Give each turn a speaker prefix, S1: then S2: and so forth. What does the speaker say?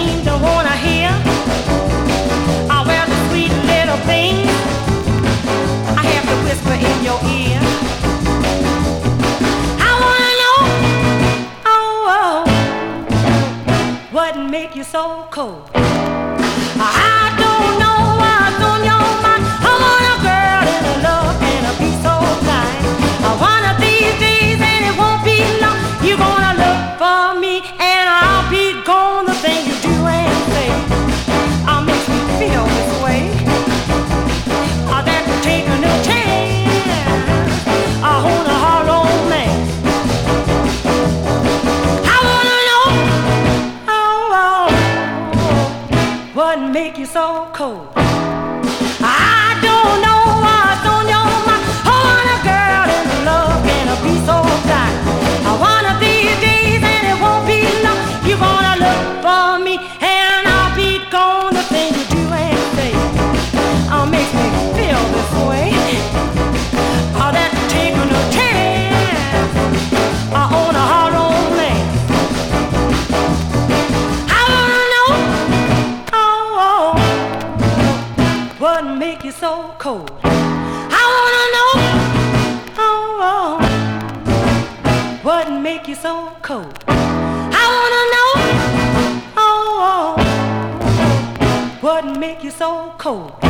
S1: seem to wanna hear. Well, the sweet little thing I have to whisper in your ear. I wanna know, oh, what make you so cold? I don't know what's on your mind. I want a girl and a love and a piece so blind. One of these days and it won't be long, you're gonna look for me and I'll be gone. The thing you do and say makes me feel this way. That could take a new chance on a hollow man. I wanna know, oh, what make you so cold? I don't know what's on your mind. I want a girl and a love and a piece of blind. One of these days and it won't be long, you're gonna look for me and I'll be gone. The thing you do and say makes me feel this way. That taking a chance on a hard romance. I wanna know, oh, what make you so cold? I wanna know, oh, what make you so cold? I wanna know, oh, what make you so cold?